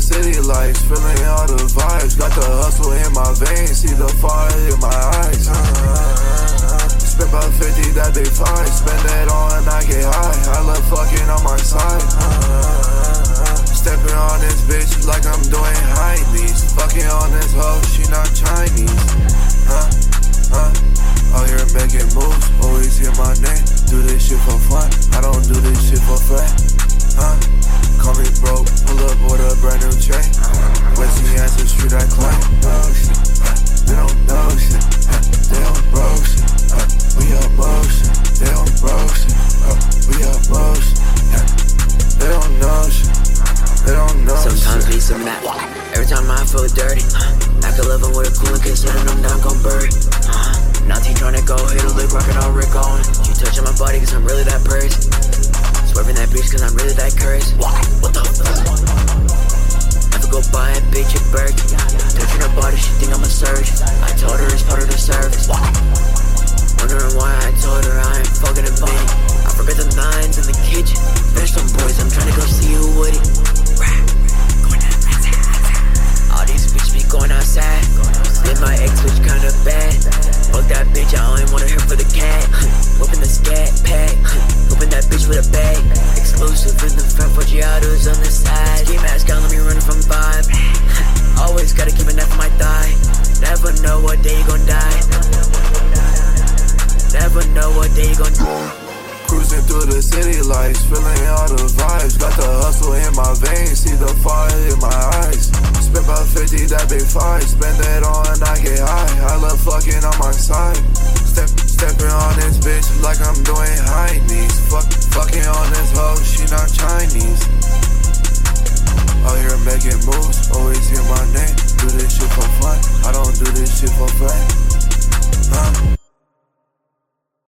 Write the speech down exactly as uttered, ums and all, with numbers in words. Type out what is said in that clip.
city lights, feeling all the vibes. Got the hustle in my veins, see the fire in my eyes. uh, Spend about fifty that they find, spend that all and I get high. I love fucking on my side. uh, Stepping on this bitch like I'm doing high knees. Fucking on this hoe, she not Chinese. Huh, huh. Out here making moves, always hear my name. Do this shit for fun, I don't do this shit for fame. Huh? Call me broke, pull up with a brand new chain. West Yancey Street, I claim. Oh shit, they don't know shit. They don't broke shit. We are motion, they don't broke shit. We are motion, they don't know shit. They don't know shit. Sometimes be some that. Every time I feel dirty, I can live with a cool kid, setting them down, gon' bury. Now T tryna go hit a lick, rockin' all Rick on. She touching my body cause I'm really that praise. Swerving that bitch cause I'm really that crazy. What the fuck? Never go buy a bitch a Birkin. Touching her body, she think I'm a surgeon. I told her it's part of the service. Wondering why I told her I ain't fucking a bitch. I forgot the nines in the kitchen. There's some boys, I'm tryna go see who would it. All these bitches be going outside. Then my ex bitch kinda bad. Fuck that bitch, I only wanna hear for the cat. Whooping the scat pack. Whooping that bitch with a bag. Exclusive in the front, Forgiatos on the side. Ski mask on, let me run from five. Always gotta keep a knife on my thigh. Never know what day you gon' die. Never know what day you gon' die. Cruising through the city lights, feeling all the vibes. Got the hustle in my veins, see the fire in my eyes. Spend about fifty that they find, spend that on and I get high. I love fucking on my side. Step, stepping on this bitch like I'm doing high knees. Fuck, fucking on this hoe, she not Chinese. Out here making moves, always hear my name. Do this shit for fun, I don't do this shit for fame.